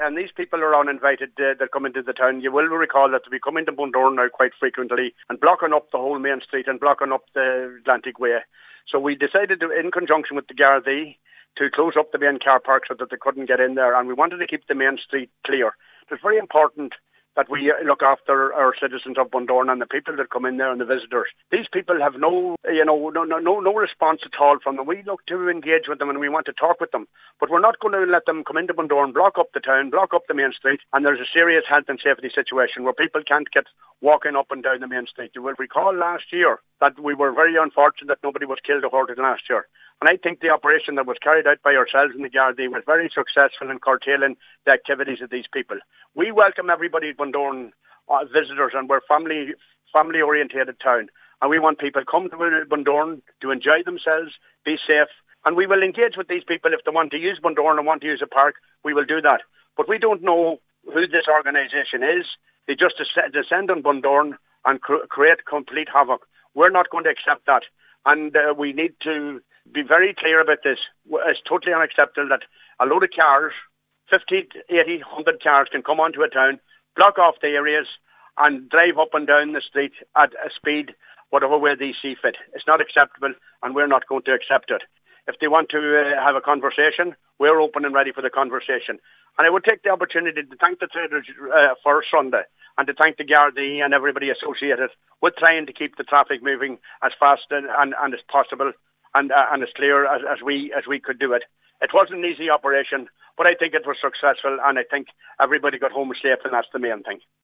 and these people are uninvited that come into the town. You will recall that we come into Bundoran now quite frequently and blocking up the whole main street and blocking up the Atlantic Way. So we decided to, in conjunction with the Gardaí, to close up the main car park so that they couldn't get in there, and we wanted to keep the main street clear. It's very important that we look after our citizens of Bundoran and the people that come in there and the visitors. These people have no response at all from them. We look to engage with them and we want to talk with them, but we're not going to let them come into Bundoran, block up the town, block up the main street, and there's a serious health and safety situation where people can't get walking up and down the main street. You will recall last year that we were very unfortunate that nobody was killed or hurt last year. And I think the operation that was carried out by ourselves and the Gardaí was very successful in curtailing the activities of these people. We welcome everybody at Bundoran visitors, and we're family-orientated town. And we want people to come to Bundoran to enjoy themselves, be safe. And we will engage with these people if they want to use Bundoran and want to use a park. We will do that. But we don't know who this organisation is. They just descend on Bundoran and create complete havoc. We're not going to accept that. And we need to be very clear about this. It's totally unacceptable that a load of cars, 50, 80, 100 cars can come onto a town, block off the areas and drive up and down the street at a speed, whatever way they see fit. It's not acceptable and we're not going to accept it. If they want to have a conversation, we're open and ready for the conversation. And I would take the opportunity to thank the traders for Sunday and to thank the Gardaí and everybody associated with trying to keep the traffic moving as fast and as possible and as clear as we could do it. It wasn't an easy operation, but I think it was successful and I think everybody got home safe, and that's the main thing.